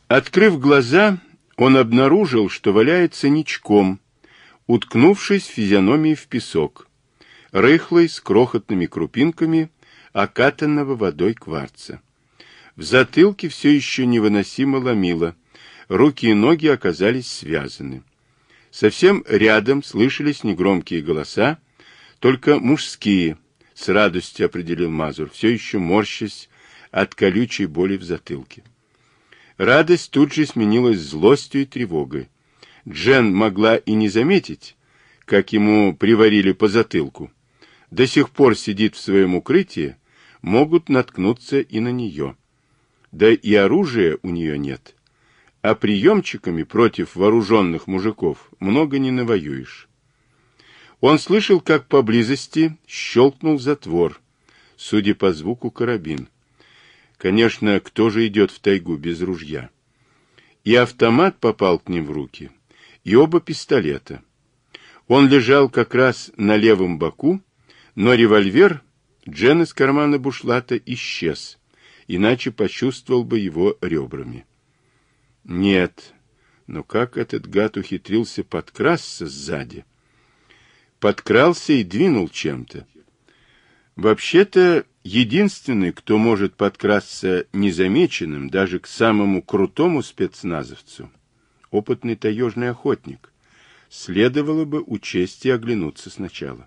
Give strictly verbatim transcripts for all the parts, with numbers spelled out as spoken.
Открыв глаза, он обнаружил, что валяется ничком, уткнувшись физиономией в песок, рыхлый, с крохотными крупинками окатанного водой кварца. В затылке все еще невыносимо ломило, руки и ноги оказались связаны. Совсем рядом слышались негромкие голоса, только мужские, с радостью определил Мазур, все еще морщась от колючей боли в затылке. Радость тут же сменилась злостью и тревогой. Джен могла и не заметить, как ему приварили по затылку. До сих пор сидит в своем укрытии, могут наткнуться и на нее. Да и оружия у нее нет. А приемчиками против вооруженных мужиков много не навоюешь. Он слышал, как поблизости щелкнул затвор, судя по звуку карабин. Конечно, кто же идет в тайгу без ружья? И автомат попал к ним в руки, и оба пистолета. Он лежал как раз на левом боку, но револьвер Джен из кармана бушлата исчез, иначе почувствовал бы его ребрами. Нет, но как этот гад ухитрился подкрасться сзади? Подкрался и двинул чем-то. Вообще-то, единственный, кто может подкрасться незамеченным даже к самому крутому спецназовцу, опытный таежный охотник, следовало бы учесть и оглянуться сначала.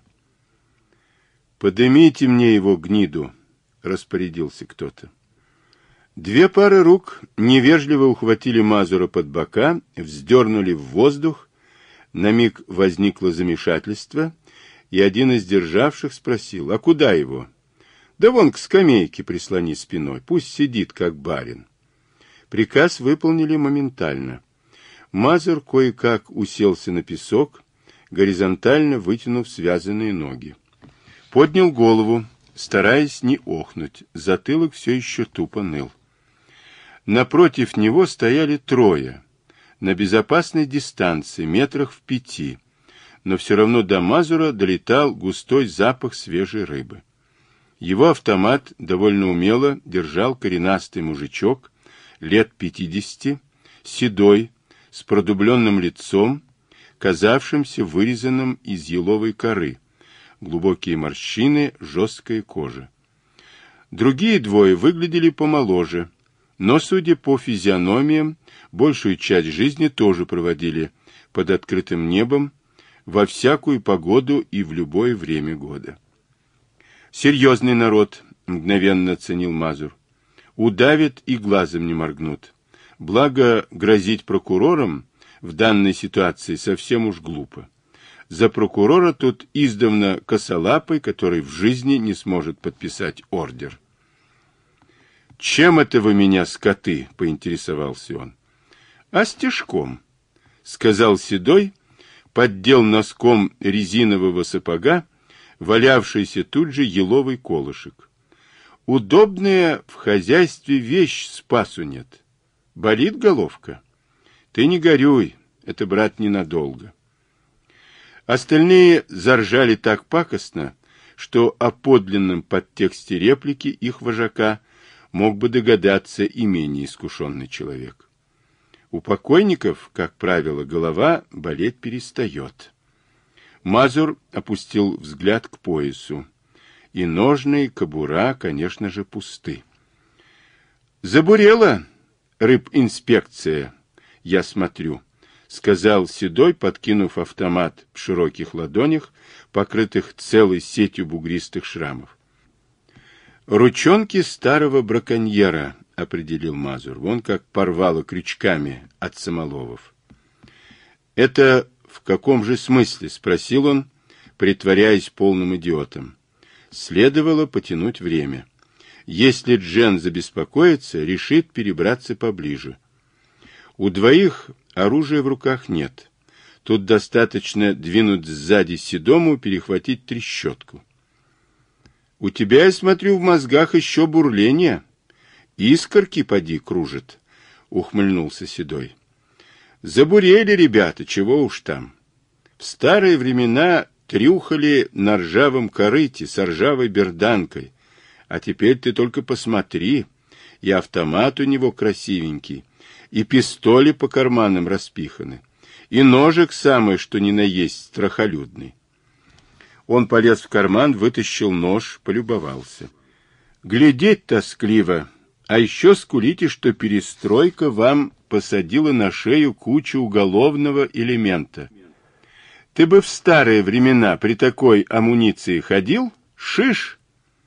«Подымите мне его, гниду!» — распорядился кто-то. Две пары рук невежливо ухватили Мазура под бока, вздернули в воздух. На миг возникло замешательство, и один из державших спросил: «А куда его?» «Да вон к скамейке прислони спиной, пусть сидит, как барин». Приказ выполнили моментально. Мазур кое-как уселся на песок, горизонтально вытянув связанные ноги. Поднял голову, стараясь не охнуть, затылок все еще тупо ныл. Напротив него стояли трое, на безопасной дистанции, метрах в пяти, но все равно до Мазура долетал густой запах свежей рыбы. Его автомат довольно умело держал коренастый мужичок, лет пятидесяти, седой, с продубленным лицом, казавшимся вырезанным из еловой коры, глубокие морщины, жесткая кожа. Другие двое выглядели помоложе, но, судя по физиономиям, большую часть жизни тоже проводили под открытым небом, во всякую погоду и в любое время года. «Серьезный народ», — мгновенно оценил Мазур. «Удавят и глазом не моргнут. Благо, грозить прокурором в данной ситуации совсем уж глупо. За прокурора тут издавна косолапый, который в жизни не сможет подписать ордер». «Чем это вы меня, скоты?» — поинтересовался он. «А стежком», — сказал Седой, поддел носком резинового сапога валявшийся тут же еловый колышек. «Удобная в хозяйстве вещь, спасу нет. Болит головка? Ты не горюй, это, брат, ненадолго». Остальные заржали так пакостно, что о подлинном подтексте реплики их вожака мог бы догадаться и менее искушенный человек. У покойников, как правило, голова болеть перестает. Мазур опустил взгляд к поясу, и ножны, и кобура, конечно же, пусты. «Забурела рыбинспекция, я смотрю», — сказал Седой, подкинув автомат в широких ладонях, покрытых целой сетью бугристых шрамов. «Ручонки старого браконьера», — определил Мазур, — «вон как порвало крючками от самоловов». «Это в каком же смысле?» — спросил он, притворяясь полным идиотом. Следовало потянуть время. Если Джен забеспокоится, решит перебраться поближе. У двоих оружия в руках нет. Тут достаточно двинуть сзади Седому, перехватить трещотку. «У тебя, я смотрю, в мозгах еще бурление. Искорки поди кружат», — ухмыльнулся Седой. «Забурели ребята, чего уж там. В старые времена трюхали на ржавом корыте с ржавой берданкой, а теперь ты только посмотри, и автомат у него красивенький, и пистоли по карманам распиханы, и ножик самый, что ни на есть, страхолюдный. Он полез в карман, вытащил нож, полюбовался. Глядеть тоскливо, а еще скулите, что перестройка вам посадила на шею кучу уголовного элемента. Ты бы в старые времена при такой амуниции ходил? Шиш!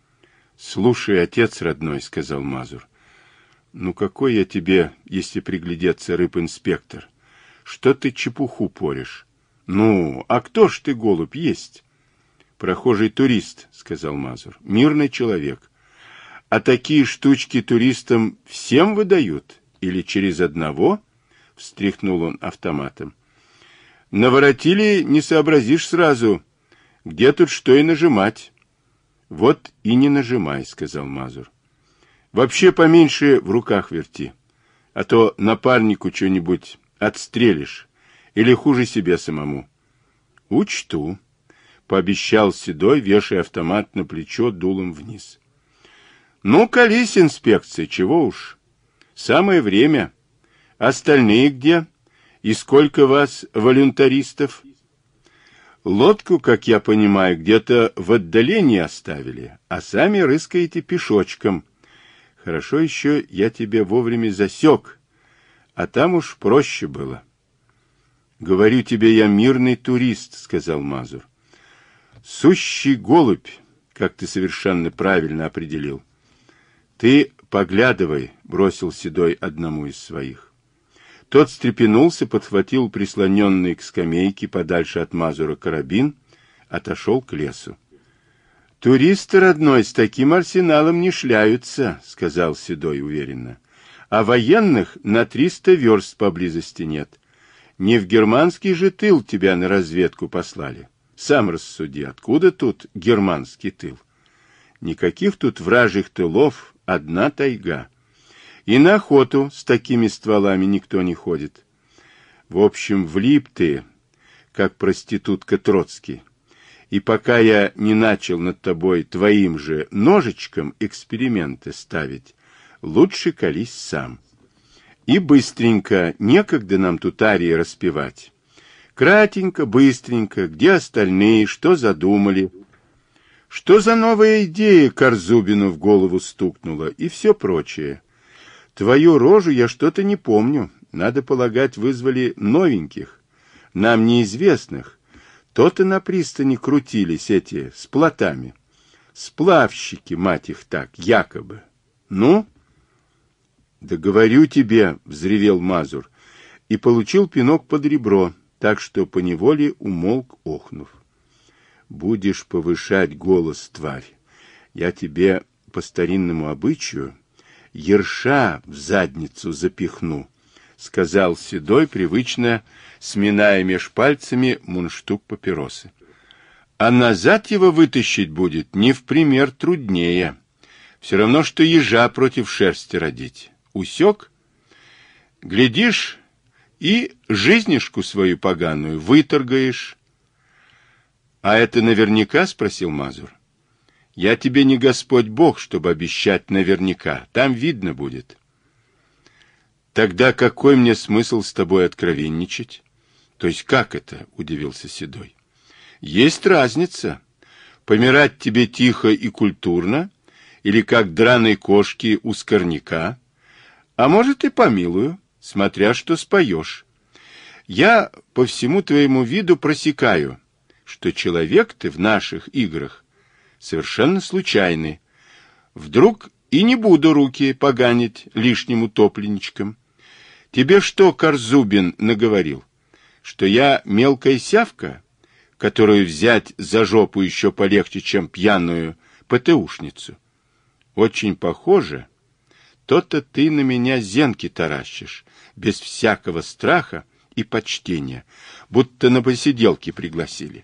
Слушай, отец родной, сказал Мазур. Ну какой я тебе, если приглядеться, рыб-инспектор? Что ты чепуху порешь? Ну, а кто ж ты, голубь, есть? Прохожий турист, сказал Мазур. Мирный человек. А такие штучки туристам всем выдают? Или через одного? Встряхнул он автоматом. Наворотили, не сообразишь сразу, где тут что и нажимать. Вот и не нажимай, сказал Мазур. Вообще поменьше в руках верти, а то напарнику что-нибудь отстрелишь, или хуже себе самому. Учту, пообещал Седой, вешая автомат на плечо дулом вниз. Ну, колись, инспекция, чего уж. Самое время. Остальные где? И сколько вас, волюнтаристов? Лодку, как я понимаю, где-то в отдалении оставили, а сами рыскаете пешочком. Хорошо еще я тебя вовремя засек, а там уж проще было. Говорю тебе, я мирный турист, сказал Мазур. Сущий голубь, как ты совершенно правильно определил. Ты поглядывай, бросил Седой одному из своих. Тот встрепенулся, подхватил прислоненный к скамейке подальше от Мазура карабин, отошел к лесу. Туристы, родной, с таким арсеналом не шляются, сказал Седой уверенно. А военных на триста верст поблизости нет. Не в германский же тыл тебя на разведку послали. Сам рассуди, откуда тут германский тыл? Никаких тут вражьих тылов, одна тайга. И на охоту с такими стволами никто не ходит. В общем, влип ты, как проститутка Троцкий. И пока я не начал над тобой твоим же ножичком эксперименты ставить, лучше колись сам. И быстренько, некогда нам тут арии распевать. Кратенько, быстренько, где остальные, что задумали, что за новая идея Корзубину в голову стукнула и все прочее. Твою рожу я что-то не помню. Надо полагать, вызвали новеньких, нам неизвестных. То-то на пристани крутились эти с плотами. Сплавщики, мать их так, якобы. Ну? Да говорю тебе, взревел Мазур, и получил пинок под ребро, так что поневоле умолк, охнув. Будешь повышать голос, тварь, я тебе по старинному обычаю ерша в задницу запихну, сказал Седой, привычно сминая меж пальцами мундштук папиросы. А назад его вытащить будет не в пример труднее. Все равно, что ежа против шерсти родить. Усек? Глядишь, и жизнишку свою поганую выторгаешь. А это наверняка, спросил Мазур. Я тебе не Господь Бог, чтобы обещать наверняка. Там видно будет. Тогда какой мне смысл с тобой откровенничать? То есть как это? Удивился Седой. Есть разница. Помирать тебе тихо и культурно, или как драной кошки у скорняка, а может и помилую, смотря что споешь. Я по всему твоему виду просекаю, что человек ты в наших играх совершенно случайный. Вдруг и не буду руки поганить лишним утопленничком. Тебе что Корзубин наговорил? Что я мелкая сявка, которую взять за жопу еще полегче, чем пьяную ПТУшницу? Очень похоже. То-то ты на меня зенки таращишь, без всякого страха и почтения, будто на посиделки пригласили.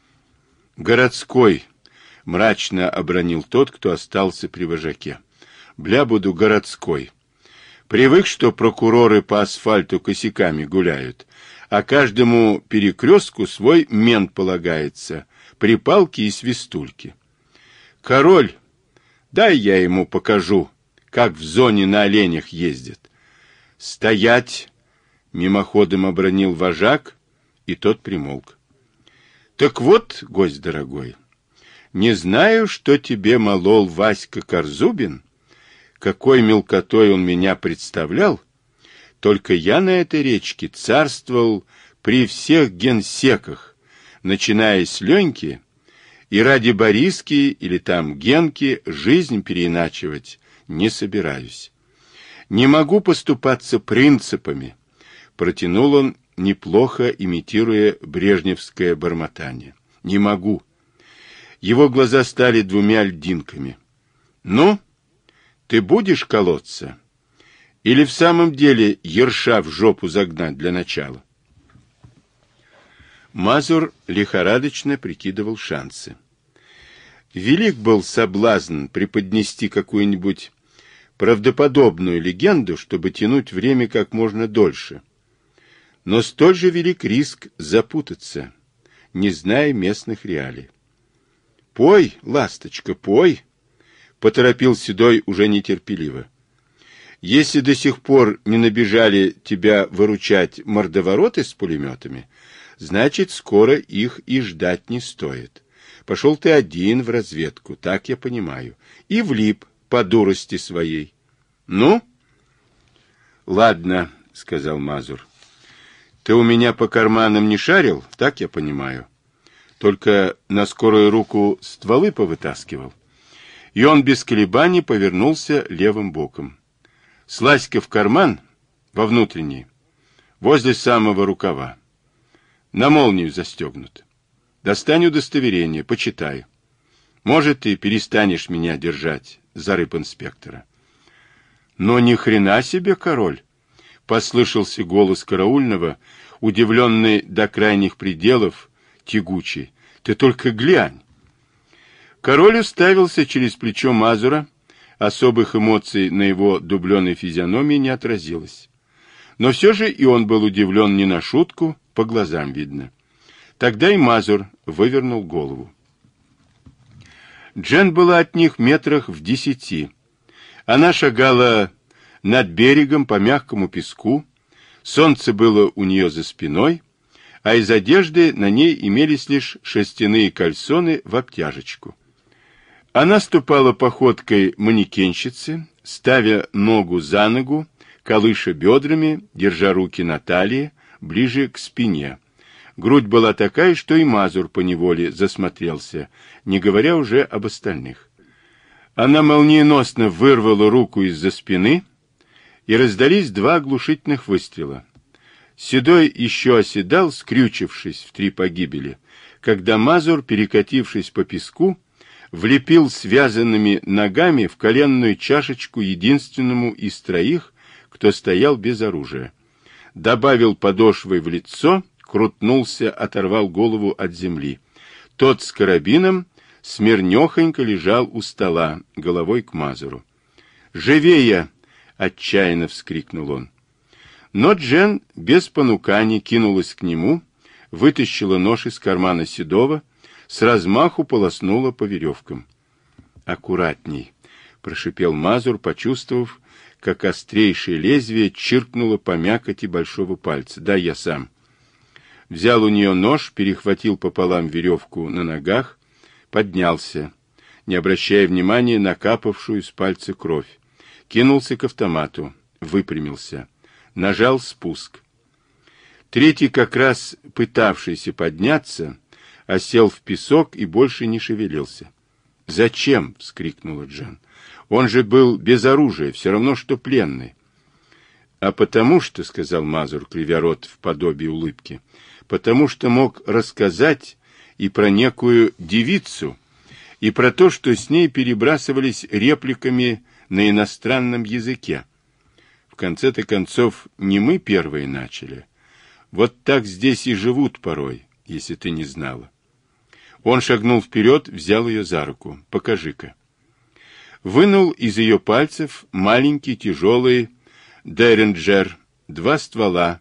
Городской, мрачно обронил тот, кто остался при вожаке. Бля, буду городской. Привык, что прокуроры по асфальту косяками гуляют, а каждому перекрестку свой мент полагается, припалки и свистульки. Король, дай я ему покажу, как в зоне на оленях ездят. «Стоять!» — мимоходом обронил вожак, и тот примолк. «Так вот, гость дорогой, не знаю, что тебе молол Васька Корзубин, какой мелкотой он меня представлял, только я на этой речке царствовал при всех генсеках, начиная с Леньки, и ради Бориски или там Генки жизнь переиначивать не собираюсь. Не могу поступаться принципами», — протянул он, неплохо имитируя брежневское бормотание. «Не могу». Его глаза стали двумя льдинками. «Ну, ты будешь колоться? Или в самом деле ерша в жопу загнать для начала?» Мазур лихорадочно прикидывал шансы. Велик был соблазн преподнести какую-нибудь правдоподобную легенду, чтобы тянуть время как можно дольше. Но столь же велик риск запутаться, не зная местных реалий. «Пой, ласточка, пой!» — поторопил Седой уже нетерпеливо. «Если до сих пор не набежали тебя выручать мордовороты с пулеметами, значит, скоро их и ждать не стоит. Пошел ты один в разведку, так я понимаю, и влип по дурости своей. Ну?» «Ладно», — сказал Мазур. «Ты у меня по карманам не шарил, так я понимаю. Только на скорую руку стволы повытаскивал». И он без колебаний повернулся левым боком. «Слазь-ка в карман, во внутренний, возле самого рукава. На молнию застегнут. Достань удостоверение, почитай. Может, ты перестанешь меня держать за рыбинспектора». «Но ни хрена себе, король!» — послышался голос караульного, удивленный до крайних пределов, тягучий. «Ты только глянь!» Король уставился через плечо Мазура, особых эмоций на его дубленой физиономии не отразилось. Но все же и он был удивлен не на шутку, по глазам видно. Тогда и Мазур вывернул голову. Джен была от них метрах в десяти. Она шагала над берегом по мягкому песку, солнце было у нее за спиной, а из одежды на ней имелись лишь шерстяные кальсоны в обтяжечку. Она ступала походкой манекенщицы, ставя ногу за ногу, колыша бедрами, держа руки на талии, ближе к спине. Грудь была такая, что и Мазур поневоле засмотрелся, не говоря уже об остальных. Она молниеносно вырвала руку из-за спины, и раздались два оглушительных выстрела. Седой еще оседал, скрючившись в три погибели, когда Мазур, перекатившись по песку, влепил связанными ногами в коленную чашечку единственному из троих, кто стоял без оружия. Добавил подошвой в лицо, крутнулся, оторвал голову от земли. Тот с карабином смирнехонько лежал у стола, головой к Мазуру. «Живее!» — отчаянно вскрикнул он. Но Джен без понуканий кинулась к нему, вытащила нож из кармана Седова, с размаху полоснула по веревкам. «Аккуратней!» — прошипел Мазур, почувствовав, как острейшее лезвие чиркнуло по мякоти большого пальца. «Да, я сам». Взял у нее нож, перехватил пополам веревку на ногах, поднялся, не обращая внимания на капавшую с пальца кровь. Кинулся к автомату, выпрямился, нажал спуск. Третий, как раз пытавшийся подняться, осел в песок и больше не шевелился. «Зачем?» — вскрикнула Джен. «Он же был без оружия, все равно, что пленный». «А потому что, — сказал Мазур, кривя рот в подобии улыбки, — потому что мог рассказать и про некую девицу, и про то, что с ней перебрасывались репликами на иностранном языке. В конце-то концов, не мы первые начали. Вот так здесь и живут порой, если ты не знала». Он шагнул вперед, взял ее за руку. «Покажи-ка». Вынул из ее пальцев маленький тяжелый Деринджер, два ствола,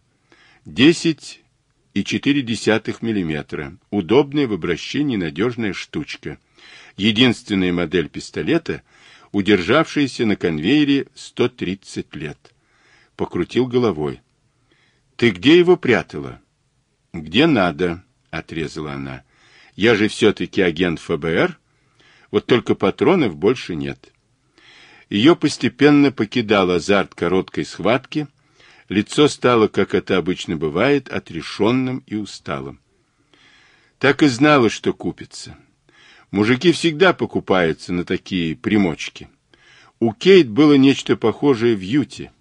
десять и четыре десятых миллиметра. Удобная в обращении надежная штучка. Единственная модель пистолета, удержавшаяся на конвейере сто тридцать лет. покрутил головой. Ты где его прятала? Где надо, отрезала она. Я же все-таки агент ФБР. Вот только патронов больше нет. Ее постепенно покидал азарт короткой схватки. Лицо стало, как это обычно бывает, отрешенным и усталым. Так и знала, что купится. Мужики всегда покупаются на такие примочки. У Кейт было нечто похожее в Юте.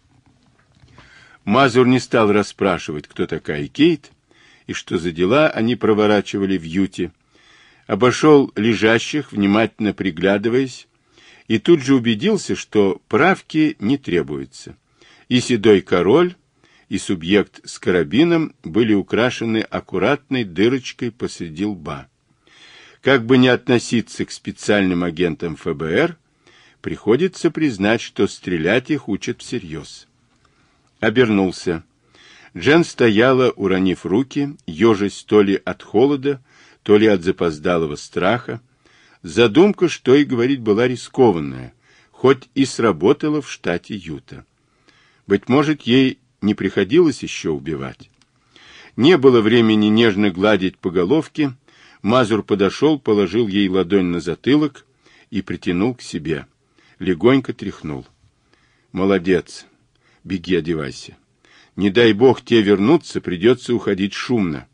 Мазур не стал расспрашивать, кто такая Кейт, и что за дела они проворачивали в Юте. Обошел лежащих, внимательно приглядываясь, и тут же убедился, что правки не требуется. И седой король, и субъект с карабином были украшены аккуратной дырочкой посреди лба. Как бы ни относиться к специальным агентам ФБР, приходится признать, что стрелять их учат всерьез. Обернулся. Джен стояла, уронив руки, ежась то ли от холода, то ли от запоздалого страха. Задумка, что и говорить, была рискованная, хоть и сработала в штате Юта. Быть может, ей не приходилось еще убивать. Не было времени нежно гладить по головке. Мазур подошел, положил ей ладонь на затылок и притянул к себе. Легонько тряхнул. Молодец. Беги, одевайся. Не дай бог те вернутся, придется уходить шумно.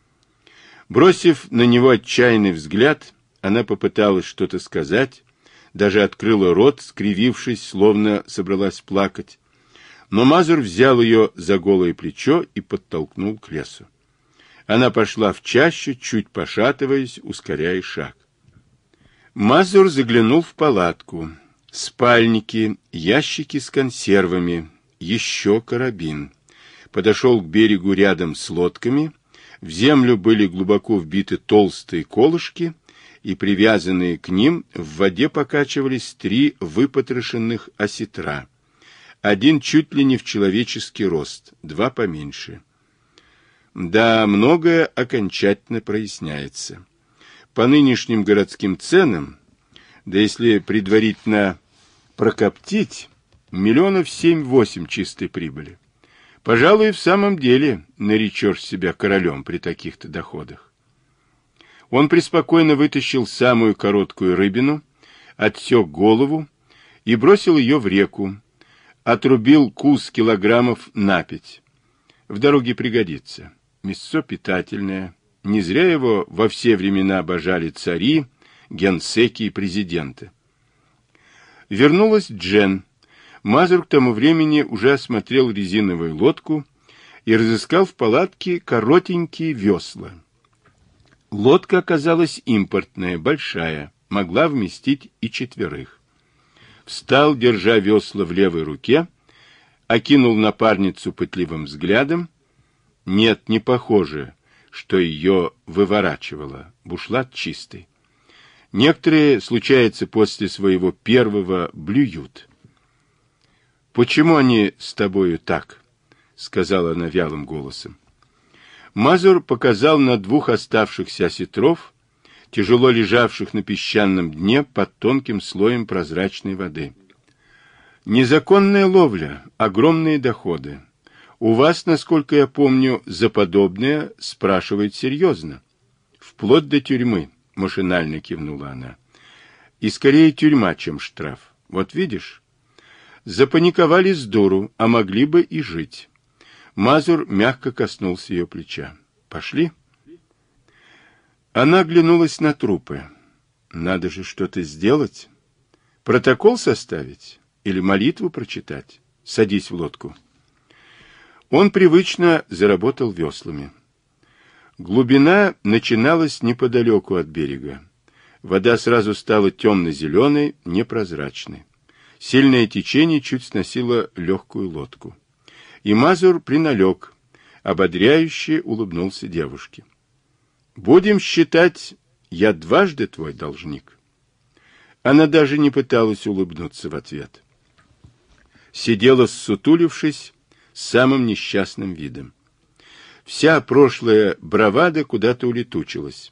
Бросив на него отчаянный взгляд, она попыталась что-то сказать, даже открыла рот, скривившись, словно собралась плакать. Но Мазур взял ее за голое плечо и подтолкнул к лесу. Она пошла в чащу, чуть пошатываясь, ускоряя шаг. Мазур заглянул в палатку. Спальники, ящики с консервами, еще карабин. Подошел к берегу рядом с лодками. В землю были глубоко вбиты толстые колышки, и привязанные к ним в воде покачивались три выпотрошенных осетра. Один чуть ли не в человеческий рост, два поменьше. Да, многое окончательно проясняется. По нынешним городским ценам, да если предварительно прокоптить, миллионов семь-восемь чистой прибыли. Пожалуй, в самом деле наречешь себя королем при таких-то доходах. Он преспокойно вытащил самую короткую рыбину, отсек голову и бросил ее в реку, отрубил кус килограммов на пять. В дороге пригодится. Мясо питательное. Не зря его во все времена обожали цари, генсеки и президенты. Вернулась Джен. Мазур к тому времени уже осмотрел резиновую лодку и разыскал в палатке коротенькие весла. Лодка оказалась импортная, большая, могла вместить и четверых. Встал, держа весла в левой руке, окинул напарницу пытливым взглядом. Нет, не похоже, что ее выворачивало. Бушлат чистый. Некоторые, случается, после своего первого блюют. «Почему они с тобою так?» — сказала она вялым голосом. Мазур показал на двух оставшихся осетров, тяжело лежавших на песчаном дне под тонким слоем прозрачной воды. «Незаконная ловля, огромные доходы. У вас, насколько я помню, за подобное спрашивают серьезно. Вплоть до тюрьмы», — машинально кивнула она. «И скорее тюрьма, чем штраф. Вот видишь? Запаниковали с дуру, а могли бы и жить». Мазур мягко коснулся ее плеча. «Пошли?» Она оглянулась на трупы. «Надо же что-то сделать. Протокол составить? Или молитву прочитать? Садись в лодку». Он привычно заработал веслами. Глубина начиналась неподалеку от берега. Вода сразу стала темно-зеленой, непрозрачной. Сильное течение чуть сносило легкую лодку. И Мазур приналег, ободряюще улыбнулся девушке. «Будем считать, я дважды твой должник». Она даже не пыталась улыбнуться в ответ. Сидела, ссутулившись, с самым несчастным видом. Вся прошлая бравада куда-то улетучилась.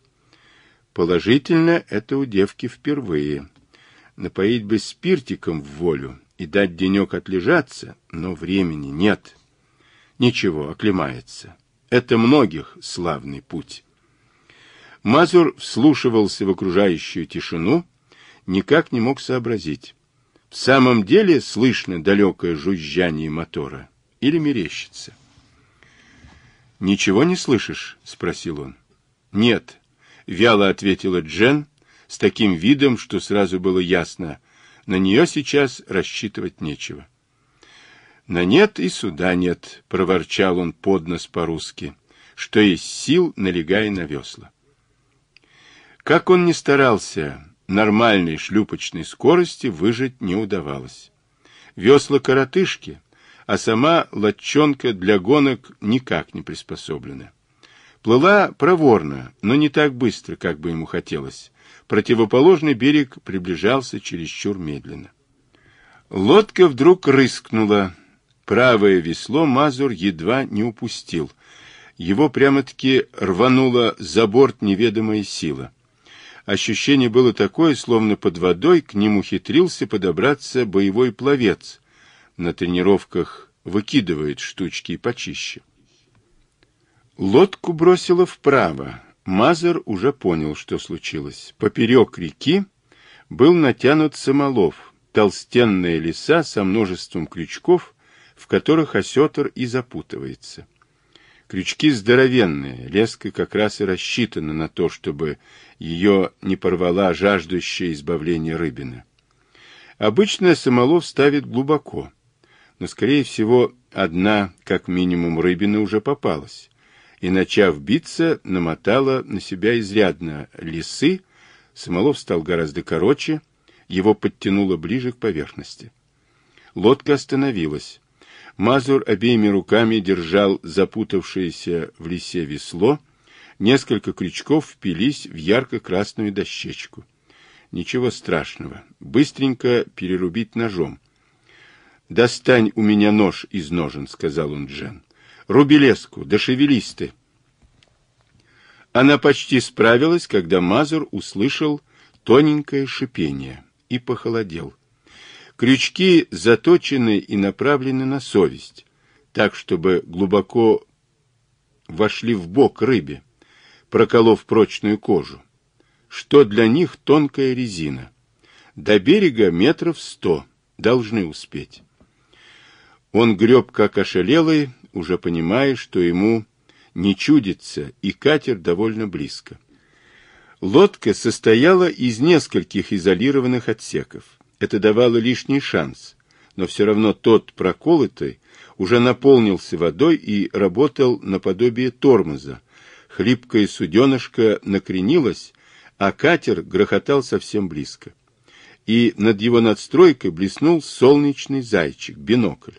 Положительно, это у девки впервые. Напоить бы спиртиком в волю и дать денек отлежаться, но времени нет. Ничего, оклемается. Это многих славный путь. Мазур вслушивался в окружающую тишину, никак не мог сообразить. В самом деле слышно далекое жужжание мотора или мерещится? «Ничего не слышишь?» — спросил он. «Нет», — вяло ответила Джен, с таким видом, что сразу было ясно, на нее сейчас рассчитывать нечего. «На нет и суда нет», — проворчал он под нос по-русски, что есть сил, налегая на весла. Как он ни старался, нормальной шлюпочной скорости выжать не удавалось. Весла коротышки, а сама лодчонка для гонок никак не приспособлена. Плыла проворно, но не так быстро, как бы ему хотелось. Противоположный берег приближался чересчур медленно. Лодка вдруг рыскнула. Правое весло Мазур едва не упустил. Его прямо-таки рванула за борт неведомая сила. Ощущение было такое, словно под водой к ним ухитрился подобраться боевой пловец. На тренировках выкидывает штучки и почище. Лодку бросило вправо. Мазур уже понял, что случилось. Поперек реки был натянут самолов, толстенная леса со множеством крючков, в которых осетр и запутывается. Крючки здоровенные, леска как раз и рассчитана на то, чтобы ее не порвала жаждущая избавления рыбина. Обычно самолов ставит глубоко, но, скорее всего, одна, как минимум, рыбина уже попалась, и, начав биться, намотала на себя изрядно лесы, самолов стал гораздо короче, его подтянуло ближе к поверхности. Лодка остановилась. Мазур обеими руками держал запутавшееся в лесе весло, несколько крючков впились в ярко-красную дощечку. Ничего страшного, быстренько перерубить ножом. «Достань у меня нож из ножен», — сказал он Джен. «Руби леску, да шевелись ты». Она почти справилась, когда Мазур услышал тоненькое шипение и похолодел. Крючки заточены и направлены на совесть, так, чтобы глубоко вошли в бок рыбе, проколов прочную кожу. Что для них тонкая резина. До берега метров сто, должны успеть. Он греб как ошалелый, уже понимая, что ему не чудится, и катер довольно близко. Лодка состояла из нескольких изолированных отсеков. Это давало лишний шанс, но все равно тот проколотый уже наполнился водой и работал наподобие тормоза. Хлипкое суденышко накренилось, а катер грохотал совсем близко. И над его надстройкой блеснул солнечный зайчик, бинокль.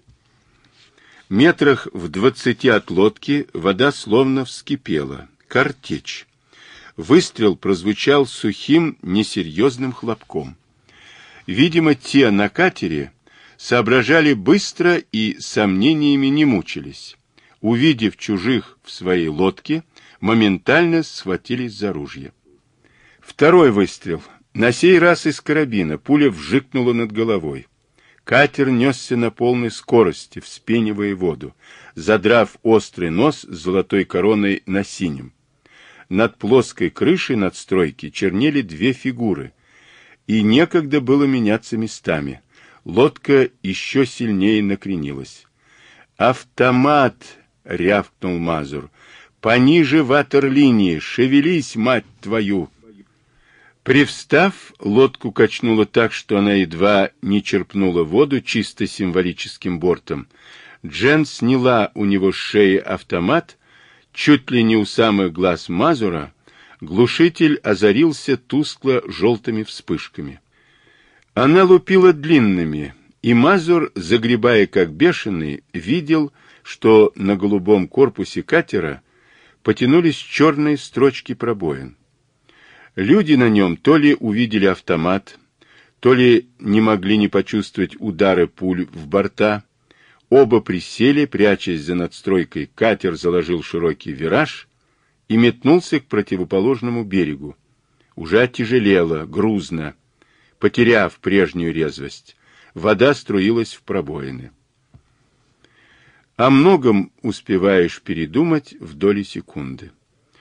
Метрах в двадцати от лодки вода словно вскипела. Картечь. Выстрел прозвучал сухим, несерьезным хлопком. Видимо, те на катере соображали быстро и сомнениями не мучились. Увидев чужих в своей лодке, моментально схватились за ружья. Второй выстрел. На сей раз из карабина. Пуля вжикнула над головой. Катер несся на полной скорости, вспенивая воду, задрав острый нос с золотой короной на синем. Над плоской крышей надстройки чернели две фигуры, и некогда было меняться местами. Лодка еще сильнее накренилась. «Автомат!» — рявкнул Мазур. «Пониже ватерлинии! Шевелись, мать твою!» Привстав, лодку качнуло так, что она едва не черпнула воду чисто символическим бортом. Джен сняла у него с шеи автомат, чуть ли не у самых глаз Мазура. Глушитель озарился тускло-желтыми вспышками. Она лупила длинными, и Мазур, загребая как бешеный, видел, что на голубом корпусе катера потянулись черные строчки пробоин. Люди на нем то ли увидели автомат, то ли не могли не почувствовать удары пуль в борта. Оба присели, прячась за надстройкой. Катер заложил широкий вираж и метнулся к противоположному берегу. Уже оттяжелело, грузно, потеряв прежнюю резвость. вода струилась в пробоины. О многом успеваешь передумать в доли секунды.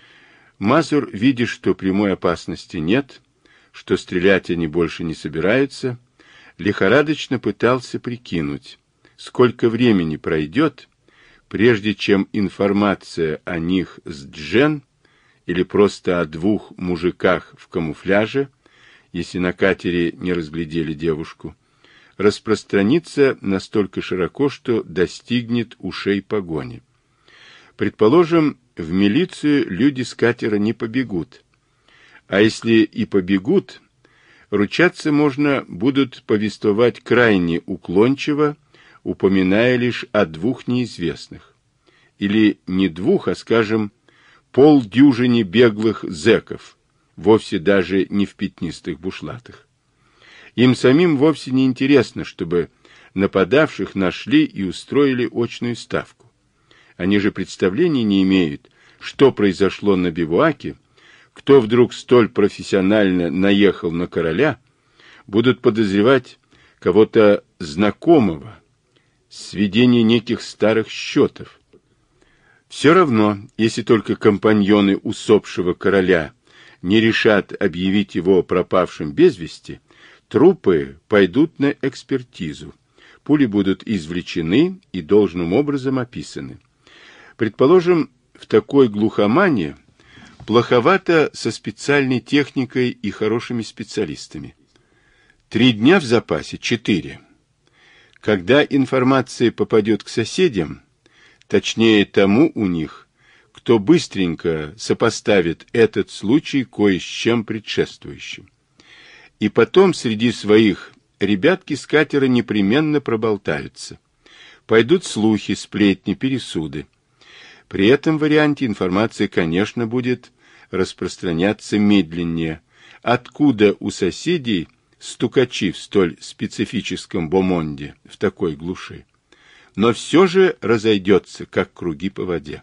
Мазур, видя, что прямой опасности нет, что стрелять они больше не собираются, лихорадочно пытался прикинуть, сколько времени пройдет, прежде чем информация о них с Джен или просто о двух мужиках в камуфляже, если на катере не разглядели девушку, распространится настолько широко, что достигнет ушей погони. Предположим, в милицию люди с катера не побегут. А если и побегут, ручаться можно будут повествовать крайне уклончиво, упоминая лишь о двух неизвестных. Или не двух, а, скажем, полдюжине беглых зэков, вовсе даже не в пятнистых бушлатах. Им самим вовсе не интересно, чтобы нападавших нашли и устроили очную ставку. Они же представления не имеют, что произошло на бивуаке, кто вдруг столь профессионально наехал на короля, будут подозревать кого-то знакомого, сведение неких старых счетов. Все равно, если только компаньоны усопшего короля не решат объявить его пропавшим без вести, трупы пойдут на экспертизу, пули будут извлечены и должным образом описаны. Предположим, в такой глухомане плоховато со специальной техникой и хорошими специалистами. Три дня в запасе, четыре. Когда информация попадет к соседям, точнее тому у них, кто быстренько сопоставит этот случай кое с чем предшествующим. И потом среди своих ребятки с катера непременно проболтаются. Пойдут слухи, сплетни, пересуды. При этом варианте информация, конечно, будет распространяться медленнее. Откуда у соседей стукачи в столь специфическом бомонде, в такой глуши? Но все же разойдется, как круги по воде.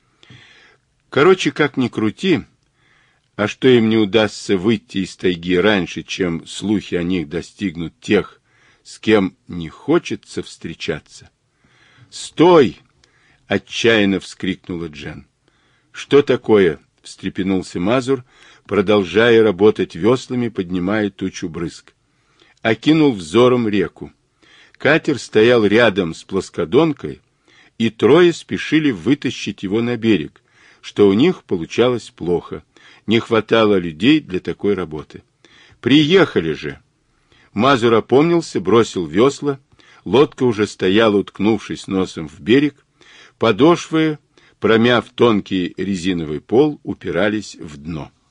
Короче, как ни крути, а что им не удастся выйти из тайги раньше, чем слухи о них достигнут тех, с кем не хочется встречаться. «Стой!» — отчаянно вскрикнула Джен. «Что такое?» — встрепенулся Мазур, продолжая работать веслами, поднимая тучу брызг. Окинул взором реку. Катер стоял рядом с плоскодонкой, и трое спешили вытащить его на берег, что у них получалось плохо. Не хватало людей для такой работы. «Приехали же!» Мазур опомнился, бросил весла. Лодка уже стояла, уткнувшись носом в берег. Подошвы, промяв тонкий резиновый пол, упирались в дно.